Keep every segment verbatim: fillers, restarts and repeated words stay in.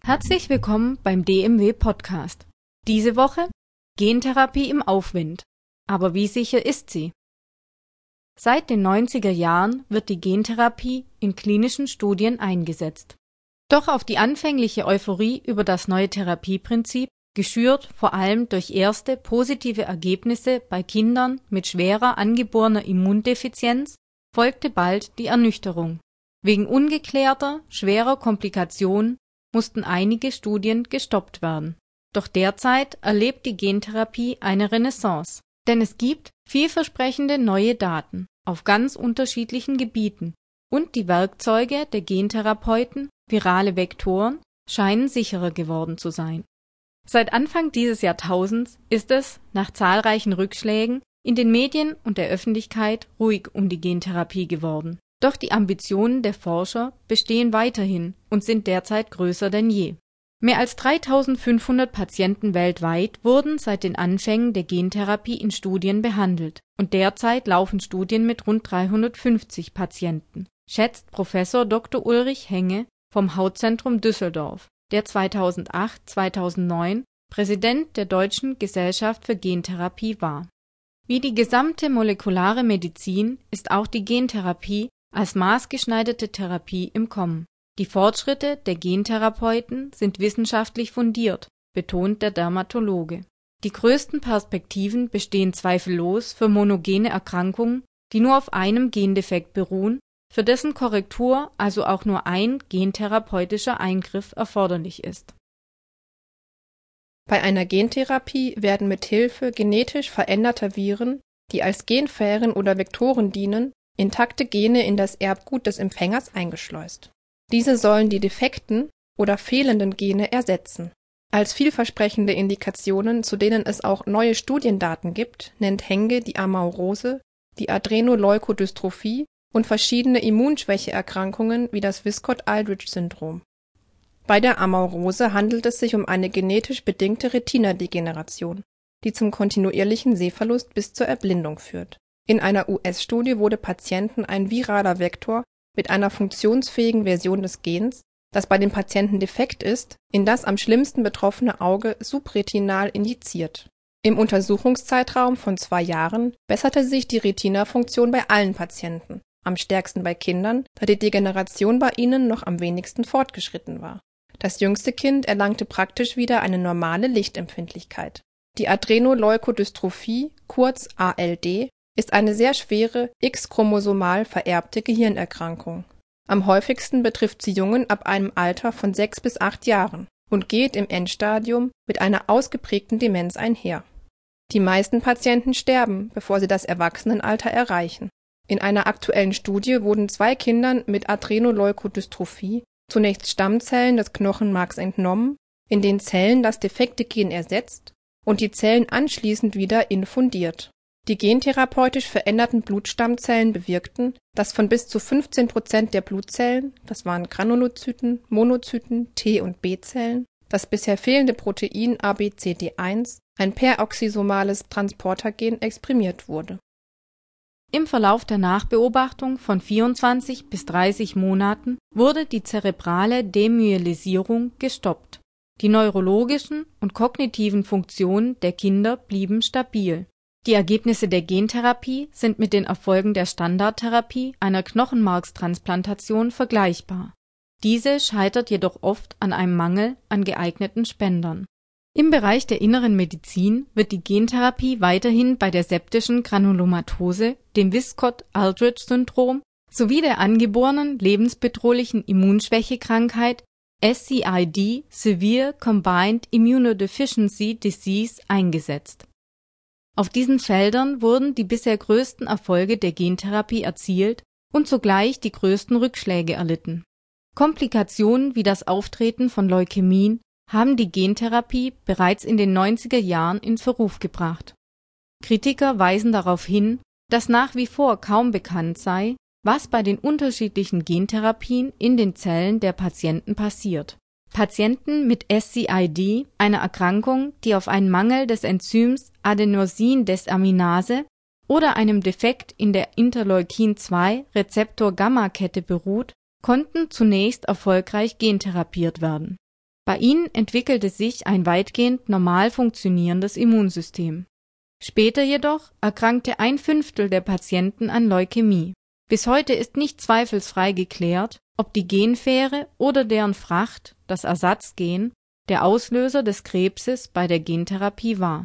Herzlich willkommen beim D M W-Podcast. Diese Woche Gentherapie im Aufwind. Aber wie sicher ist sie? Seit den neunziger Jahren wird die Gentherapie in klinischen Studien eingesetzt. Doch auf die anfängliche Euphorie über das neue Therapieprinzip, geschürt vor allem durch erste positive Ergebnisse bei Kindern mit schwerer angeborener Immundefizienz, folgte bald die Ernüchterung. Wegen ungeklärter, schwerer Komplikationen mussten einige Studien gestoppt werden. Doch derzeit erlebt die Gentherapie eine Renaissance, denn es gibt vielversprechende neue Daten auf ganz unterschiedlichen Gebieten und die Werkzeuge der Gentherapeuten, virale Vektoren, scheinen sicherer geworden zu sein. Seit Anfang dieses Jahrtausends ist es, nach zahlreichen Rückschlägen, in den Medien und der Öffentlichkeit ruhig um die Gentherapie geworden. Doch die Ambitionen der Forscher bestehen weiterhin und sind derzeit größer denn je. Mehr als dreitausendfünfhundert Patienten weltweit wurden seit den Anfängen der Gentherapie in Studien behandelt und derzeit laufen Studien mit rund dreihundertfünfzig Patienten, schätzt Professor Doktor Ulrich Henge vom Hautzentrum Düsseldorf, der zweitausendacht bis zweitausendneun Präsident der Deutschen Gesellschaft für Gentherapie war. Wie die gesamte molekulare Medizin ist auch die Gentherapie als maßgeschneiderte Therapie im Kommen. Die Fortschritte der Gentherapeuten sind wissenschaftlich fundiert, betont der Dermatologe. Die größten Perspektiven bestehen zweifellos für monogene Erkrankungen, die nur auf einem Gendefekt beruhen, für dessen Korrektur also auch nur ein gentherapeutischer Eingriff erforderlich ist. Bei einer Gentherapie werden mit Hilfe genetisch veränderter Viren, die als Genfähren oder Vektoren dienen, intakte Gene in das Erbgut des Empfängers eingeschleust. Diese sollen die defekten oder fehlenden Gene ersetzen. Als vielversprechende Indikationen, zu denen es auch neue Studiendaten gibt, nennt Henge die Amaurose, die Adrenoleukodystrophie und verschiedene Immunschwächeerkrankungen wie das Wiskott-Aldrich-Syndrom. Bei der Amaurose handelt es sich um eine genetisch bedingte Retinadegeneration, die zum kontinuierlichen Sehverlust bis zur Erblindung führt. In einer U S-Studie wurde Patienten ein viraler Vektor mit einer funktionsfähigen Version des Gens, das bei den Patienten defekt ist, in das am schlimmsten betroffene Auge subretinal injiziert. Im Untersuchungszeitraum von zwei Jahren besserte sich die Retinafunktion bei allen Patienten, am stärksten bei Kindern, da die Degeneration bei ihnen noch am wenigsten fortgeschritten war. Das jüngste Kind erlangte praktisch wieder eine normale Lichtempfindlichkeit. Die Adrenoleukodystrophie, kurz A L D, ist eine sehr schwere, X-chromosomal vererbte Gehirnerkrankung. Am häufigsten betrifft sie Jungen ab einem Alter von sechs bis acht Jahren und geht im Endstadium mit einer ausgeprägten Demenz einher. Die meisten Patienten sterben, bevor sie das Erwachsenenalter erreichen. In einer aktuellen Studie wurden zwei Kindern mit Adrenoleukodystrophie zunächst Stammzellen des Knochenmarks entnommen, in den Zellen das defekte Gen ersetzt und die Zellen anschließend wieder infundiert. Die gentherapeutisch veränderten Blutstammzellen bewirkten, dass von bis zu fünfzehn Prozent der Blutzellen, das waren Granulozyten, Monozyten, T- und B-Zellen, das bisher fehlende Protein A B C D eins, ein peroxysomales Transportergen, exprimiert wurde. Im Verlauf der Nachbeobachtung von vierundzwanzig bis dreißig Monaten wurde die zerebrale Demyelisierung gestoppt. Die neurologischen und kognitiven Funktionen der Kinder blieben stabil. Die Ergebnisse der Gentherapie sind mit den Erfolgen der Standardtherapie einer Knochenmarkstransplantation vergleichbar. Diese scheitert jedoch oft an einem Mangel an geeigneten Spendern. Im Bereich der inneren Medizin wird die Gentherapie weiterhin bei der septischen Granulomatose, dem Wiskott-Aldrich-Syndrom sowie der angeborenen lebensbedrohlichen Immunschwächekrankheit S C I D (Severe Combined Immunodeficiency Disease) eingesetzt. Auf diesen Feldern wurden die bisher größten Erfolge der Gentherapie erzielt und zugleich die größten Rückschläge erlitten. Komplikationen wie das Auftreten von Leukämien haben die Gentherapie bereits in den neunziger Jahren in Verruf gebracht. Kritiker weisen darauf hin, dass nach wie vor kaum bekannt sei, was bei den unterschiedlichen Gentherapien in den Zellen der Patienten passiert. Patienten mit S C I D, einer Erkrankung, die auf einen Mangel des Enzyms Adenosindesaminase oder einem Defekt in der Interleukin zwei Rezeptor-Gamma-Kette beruht, konnten zunächst erfolgreich gentherapiert werden. Bei ihnen entwickelte sich ein weitgehend normal funktionierendes Immunsystem. Später jedoch erkrankte ein Fünftel der Patienten an Leukämie. Bis heute ist nicht zweifelsfrei geklärt, ob die Genfähre oder deren Fracht, das Ersatzgen, der Auslöser des Krebses bei der Gentherapie war.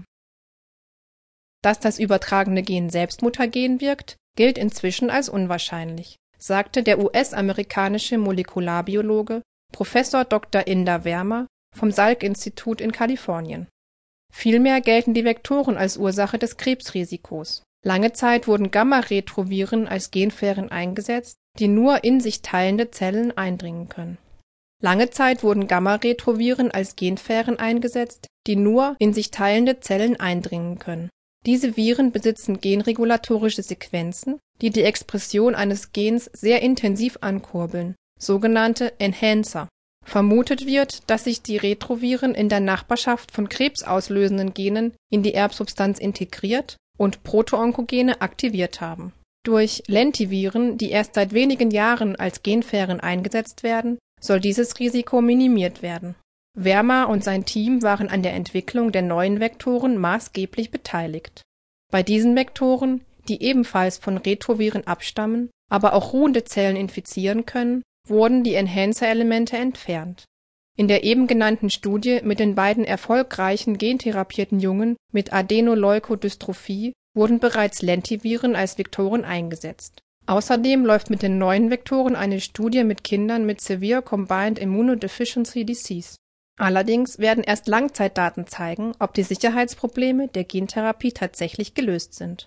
Dass das übertragene Gen selbst mutagen wirkt, gilt inzwischen als unwahrscheinlich, sagte der U S-amerikanische Molekularbiologe Professor Doktor Inda Verma vom Salk-Institut in Kalifornien. Vielmehr gelten die Vektoren als Ursache des Krebsrisikos. Lange Zeit wurden Gamma-Retroviren als Genfähren eingesetzt, die nur in sich teilende Zellen eindringen können. Lange Zeit wurden Gamma-Retroviren als Genfähren eingesetzt, die nur in sich teilende Zellen eindringen können. Diese Viren besitzen genregulatorische Sequenzen, die die Expression eines Gens sehr intensiv ankurbeln, sogenannte Enhancer. Vermutet wird, dass sich die Retroviren in der Nachbarschaft von krebsauslösenden Genen in die Erbsubstanz integriert und Proto-Onkogene aktiviert haben. Durch Lentiviren, die erst seit wenigen Jahren als Genfähren eingesetzt werden, soll dieses Risiko minimiert werden. Verma und sein Team waren an der Entwicklung der neuen Vektoren maßgeblich beteiligt. Bei diesen Vektoren, die ebenfalls von Retroviren abstammen, aber auch ruhende Zellen infizieren können, wurden die Enhancer-Elemente entfernt. In der eben genannten Studie mit den beiden erfolgreichen gentherapierten Jungen mit Adenoleukodystrophie wurden bereits Lentiviren als Vektoren eingesetzt. Außerdem läuft mit den neuen Vektoren eine Studie mit Kindern mit Severe Combined Immunodeficiency Disease. Allerdings werden erst Langzeitdaten zeigen, ob die Sicherheitsprobleme der Gentherapie tatsächlich gelöst sind.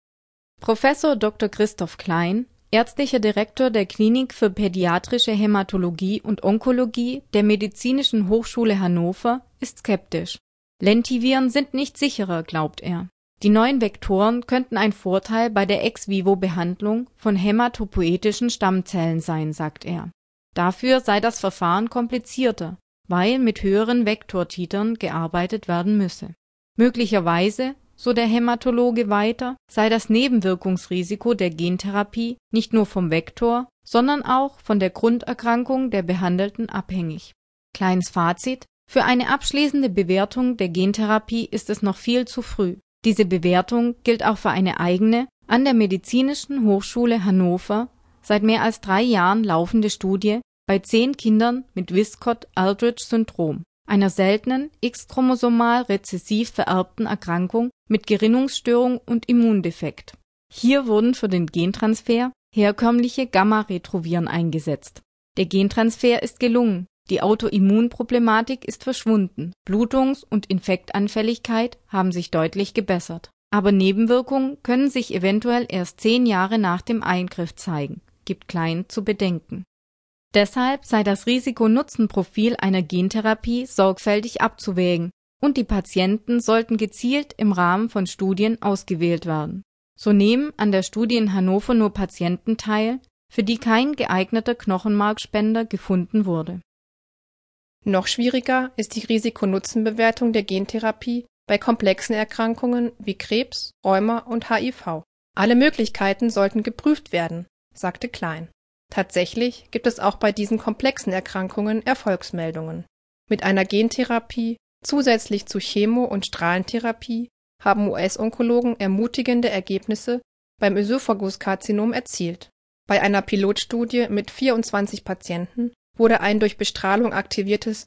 Professor Doktor Christoph Klein, ärztlicher Direktor der Klinik für Pädiatrische Hämatologie und Onkologie der Medizinischen Hochschule Hannover, ist skeptisch. Lentiviren sind nicht sicherer, glaubt er. Die neuen Vektoren könnten ein Vorteil bei der Ex-vivo-Behandlung von hämatopoietischen Stammzellen sein, sagt er. Dafür sei das Verfahren komplizierter, weil mit höheren Vektortitern gearbeitet werden müsse. Möglicherweise, so der Hämatologe weiter, sei das Nebenwirkungsrisiko der Gentherapie nicht nur vom Vektor, sondern auch von der Grunderkrankung der Behandelten abhängig. Kleines Fazit: Für eine abschließende Bewertung der Gentherapie ist es noch viel zu früh. Diese Bewertung gilt auch für eine eigene, an der Medizinischen Hochschule Hannover seit mehr als drei Jahren laufende Studie bei zehn Kindern mit Wiskott-Aldrich-Syndrom, einer seltenen X-chromosomal rezessiv vererbten Erkrankung mit Gerinnungsstörung und Immundefekt. Hier wurden für den Gentransfer herkömmliche Gamma-Retroviren eingesetzt. Der Gentransfer ist gelungen, die Autoimmunproblematik ist verschwunden, Blutungs- und Infektanfälligkeit haben sich deutlich gebessert. Aber Nebenwirkungen können sich eventuell erst zehn Jahre nach dem Eingriff zeigen, gibt Klein zu bedenken. Deshalb sei das Risiko-Nutzen-Profil einer Gentherapie sorgfältig abzuwägen und die Patienten sollten gezielt im Rahmen von Studien ausgewählt werden. So nehmen an der Studie in Hannover nur Patienten teil, für die kein geeigneter Knochenmarkspender gefunden wurde. Noch schwieriger ist die Risiko-Nutzen-Bewertung der Gentherapie bei komplexen Erkrankungen wie Krebs, Rheuma und H I V. Alle Möglichkeiten sollten geprüft werden, sagte Klein. Tatsächlich gibt es auch bei diesen komplexen Erkrankungen Erfolgsmeldungen. Mit einer Gentherapie zusätzlich zu Chemo- und Strahlentherapie haben U S-Onkologen ermutigende Ergebnisse beim Ösophaguskarzinom erzielt. Bei einer Pilotstudie mit vierundzwanzig Patienten wurde ein durch Bestrahlung aktiviertes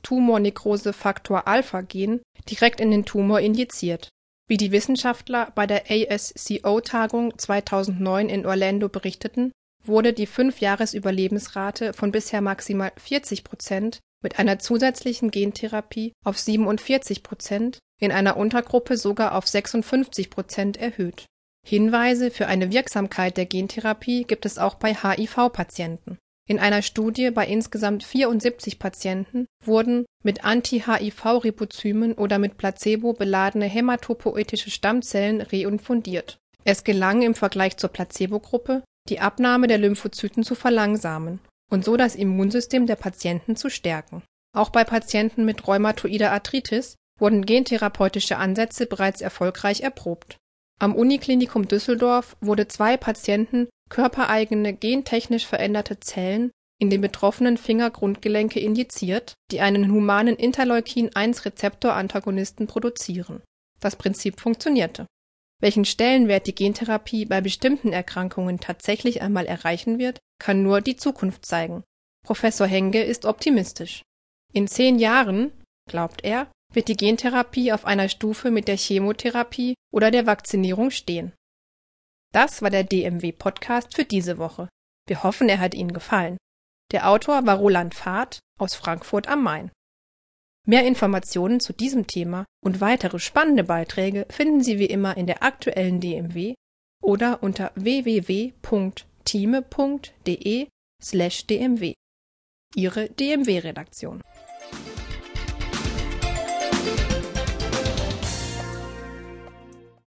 Tumornekrose-Faktor-Alpha-Gen direkt in den Tumor injiziert. Wie die Wissenschaftler bei der A S C O-Tagung zweitausendneun in Orlando berichteten, wurde die fünf-Jahres-Überlebensrate von bisher maximal vierzig Prozent mit einer zusätzlichen Gentherapie auf siebenundvierzig Prozent, in einer Untergruppe sogar auf sechsundfünfzig Prozent erhöht. Hinweise für eine Wirksamkeit der Gentherapie gibt es auch bei H I V-Patienten. In einer Studie bei insgesamt vierundsiebzig Patienten wurden mit Anti-H I V-Ribozymen oder mit Placebo beladene hämatopoietische Stammzellen reinfundiert. Es gelang im Vergleich zur Placebo-Gruppe, die Abnahme der Lymphozyten zu verlangsamen und so das Immunsystem der Patienten zu stärken. Auch bei Patienten mit rheumatoider Arthritis wurden gentherapeutische Ansätze bereits erfolgreich erprobt. Am Uniklinikum Düsseldorf wurde zwei Patienten körpereigene gentechnisch veränderte Zellen in den betroffenen Fingergrundgelenke injiziert, die einen humanen Interleukin eins Rezeptor-Antagonisten produzieren. Das Prinzip funktionierte. Welchen Stellenwert die Gentherapie bei bestimmten Erkrankungen tatsächlich einmal erreichen wird, kann nur die Zukunft zeigen. Professor Henge ist optimistisch. In zehn Jahren, glaubt er, wird die Gentherapie auf einer Stufe mit der Chemotherapie oder der Vakzinierung stehen. Das war der D M W-Podcast für diese Woche. Wir hoffen, er hat Ihnen gefallen. Der Autor war Roland Fahrt aus Frankfurt am Main. Mehr Informationen zu diesem Thema und weitere spannende Beiträge finden Sie wie immer in der aktuellen D M W oder unter w w w punkt thieme punkt de slash d m w. Ihre D M W-Redaktion.